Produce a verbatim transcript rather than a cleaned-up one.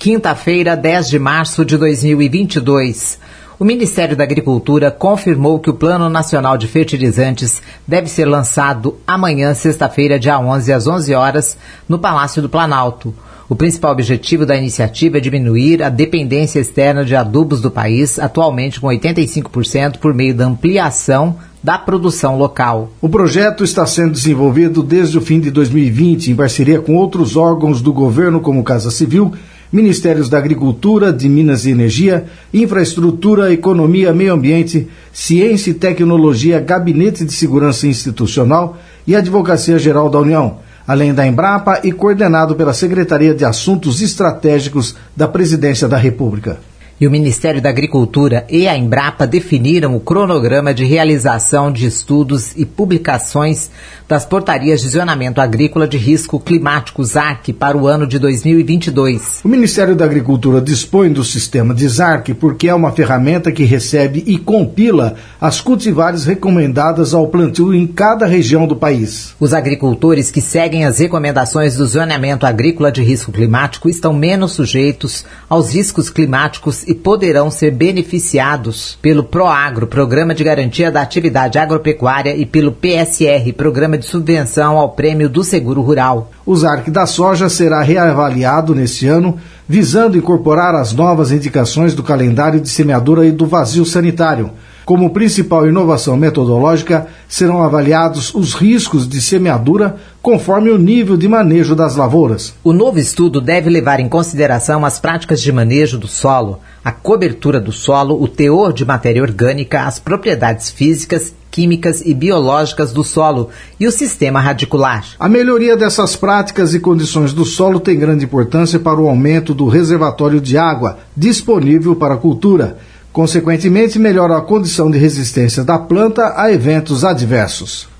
Quinta-feira, dez de março de dois mil e vinte e dois. O Ministério da Agricultura confirmou que o Plano Nacional de Fertilizantes deve ser lançado amanhã, sexta-feira, dia onze, às onze horas, no Palácio do Planalto. O principal objetivo da iniciativa é diminuir a dependência externa de adubos do país, atualmente com oitenta e cinco por cento, por meio da ampliação da produção local. O projeto está sendo desenvolvido desde o fim de dois mil e vinte, em parceria com outros órgãos do governo, como Casa Civil, Ministérios da Agricultura, de Minas e Energia, Infraestrutura, Economia, Meio Ambiente, Ciência e Tecnologia, Gabinete de Segurança Institucional e Advocacia Geral da União, além da Embrapa, e coordenado pela Secretaria de Assuntos Estratégicos da Presidência da República. E o Ministério da Agricultura e a Embrapa definiram o cronograma de realização de estudos e publicações das portarias de zonamento agrícola de risco climático Z A R C para o ano de dois mil e vinte e dois. O Ministério da Agricultura dispõe do sistema de Z A R C porque é uma ferramenta que recebe e compila as cultivares recomendadas ao plantio em cada região do país. Os agricultores que seguem as recomendações do zonamento agrícola de risco climático estão menos sujeitos aos riscos climáticos e poderão ser beneficiados pelo PROAGRO, Programa de Garantia da Atividade Agropecuária, e pelo P S R, Programa de Subvenção ao Prêmio do Seguro Rural. O Z A R C da soja será reavaliado neste ano, visando incorporar as novas indicações do calendário de semeadura e do vazio sanitário. Como principal inovação metodológica, serão avaliados os riscos de semeadura conforme o nível de manejo das lavouras. O novo estudo deve levar em consideração as práticas de manejo do solo, a cobertura do solo, o teor de matéria orgânica, as propriedades físicas, químicas e biológicas do solo e o sistema radicular. A melhoria dessas práticas e condições do solo tem grande importância para o aumento do reservatório de água disponível para a cultura. Consequentemente, melhora a condição de resistência da planta a eventos adversos.